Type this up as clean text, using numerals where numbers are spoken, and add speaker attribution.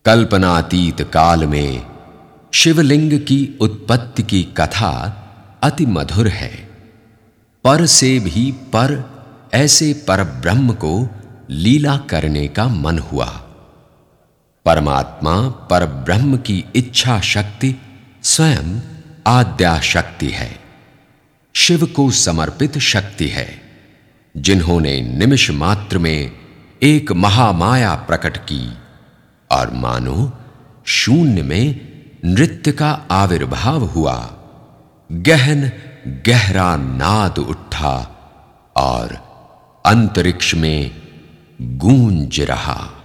Speaker 1: कल्पनातीत काल में शिवलिंग की उत्पत्ति की कथा अति मधुर है। पर से भी पर ऐसे परब्रह्म को लीला करने का मन हुआ। परमात्मा परब्रह्म की इच्छा शक्ति स्वयं आद्या शक्ति है, शिव को समर्पित शक्ति है, जिन्होंने निमिष मात्र में एक महामाया प्रकट की और मानो शून्य में नृत्य का आविर्भाव हुआ। गहन गहरा नाद उठा और अंतरिक्ष में गूंज रहा।